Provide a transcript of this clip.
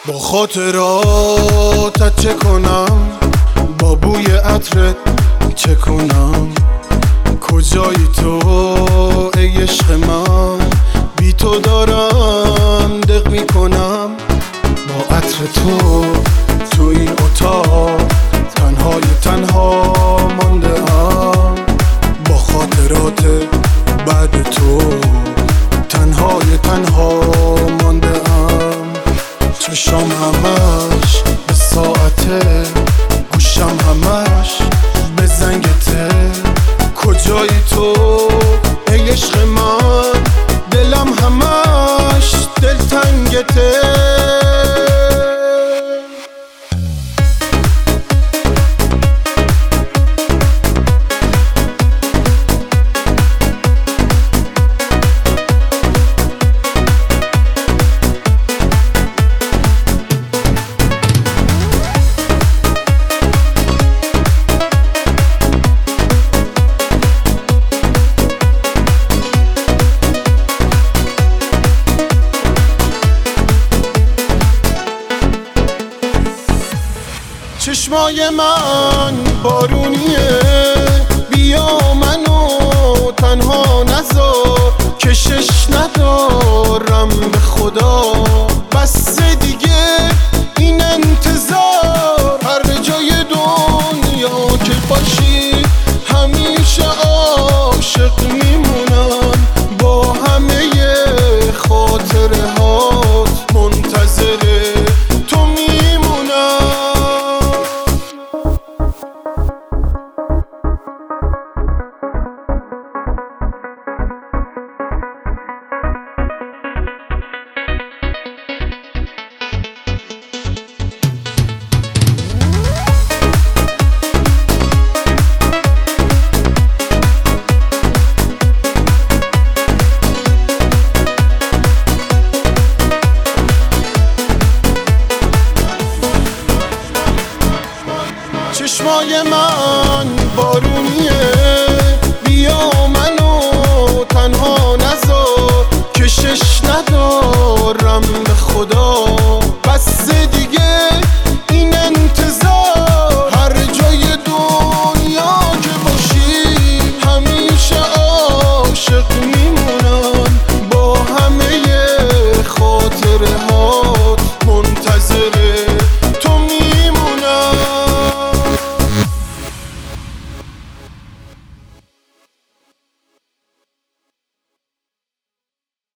با خاطراتت چه کنم، با بوی عطرت چه کنم، کجایی تو ای عشق من، بی تو دارم دق میکنم. با عطر تو این اتاق تنها مانده ام، با خاطرات بعد تو تنها مانده ام. چشام همش به ساعته، گوشم همش به زنگته، کجایی تو ای عشق من، دلم همش دلتنگته. چشمای من بارونیه، بیا منو تنها نذار، کشش ندارم به خدا، بس دیگه این انتظار. هر جای دنیا که باشی همیشه عاشق میمونم، با همه خاطره هات منتظره تو میمونم. چشمای من بارونیه، بیا منو تنها نذار، کشش ندارم به خدا، بس